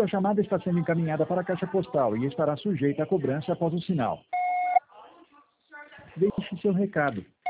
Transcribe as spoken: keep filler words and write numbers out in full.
Sua chamada está sendo encaminhada para a caixa postal e estará sujeita a cobrança após o sinal. Deixe seu recado.